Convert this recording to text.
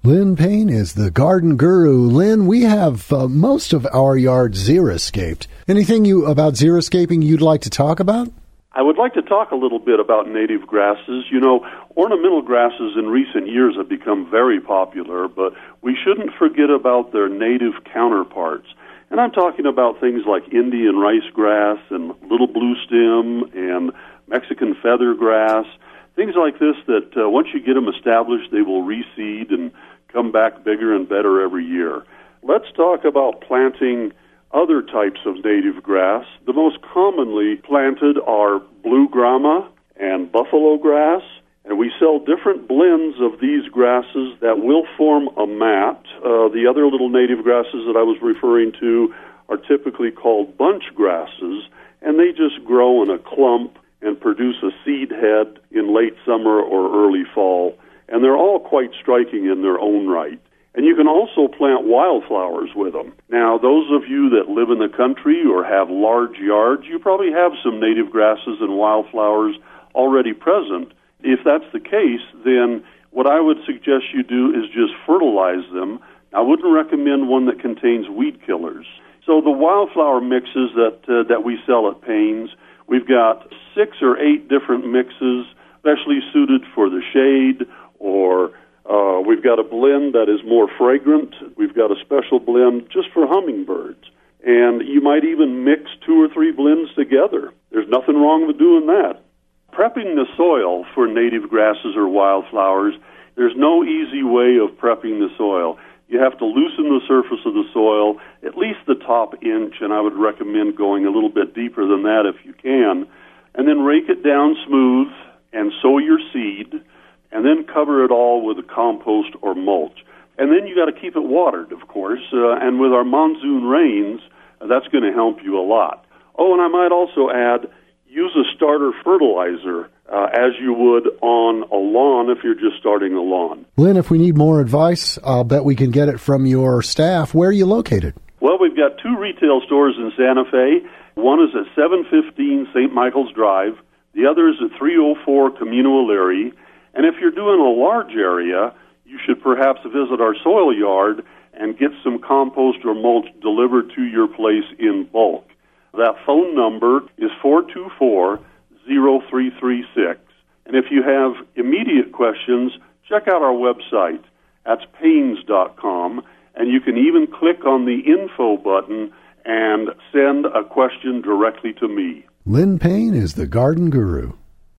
Lynn Payne is the garden guru. Lynn, we have most of our yard xeriscaped. Anything about xeriscaping you'd like to talk about? I would like to talk a little bit about native grasses. You know, ornamental grasses in recent years have become very popular, but we shouldn't forget about their native counterparts. And I'm talking about things like Indian rice grass and little blue stem and Mexican feather grass, things like this that once you get them established, they will reseed and come back bigger and better every year. Let's talk about planting other types of native grass. The most commonly planted are blue grama and buffalo grass, and we sell different blends of these grasses that will form a mat. The other little native grasses that I was referring to are typically called bunch grasses, and they just grow in a clump and produce a seed head in late summer or early fall. And they're all quite striking in their own right. And you can also plant wildflowers with them. Now, those of you that live in the country or have large yards, you probably have some native grasses and wildflowers already present. If that's the case, then what I would suggest you do is just fertilize them. I wouldn't recommend one that contains weed killers. So the wildflower mixes that we sell at Payne's, we've got 6 or 8 different mixes, especially suited for the shade, or we've got a blend that is more fragrant. We've got a special blend just for hummingbirds. And you might even mix 2 or 3 blends together. There's nothing wrong with doing that. Prepping the soil for native grasses or wildflowers, there's no easy way of prepping the soil. You have to loosen the surface of the soil, at least the top inch, and I would recommend going a little bit deeper than that if you can, and then rake it down smooth and sow your seed, and then cover it all with a compost or mulch. And then you got to keep it watered, of course, and with our monsoon rains, that's going to help you a lot. Oh, and I might also add, use a starter fertilizer as you would on a lawn if you're just starting a lawn. Lynn, if we need more advice, I'll bet we can get it from your staff. Where are you located? Well, we've got 2 retail stores in Santa Fe. One is at 715 St. Michael's Drive. The other is at 304 Camino O'Leary. And if you're doing a large area, you should perhaps visit our soil yard and get some compost or mulch delivered to your place in bulk. That phone number is 424-0336. And if you have immediate questions, check out our website. That's Paynes.com. And you can even click on the info button and send a question directly to me. Lynn Payne is the garden guru.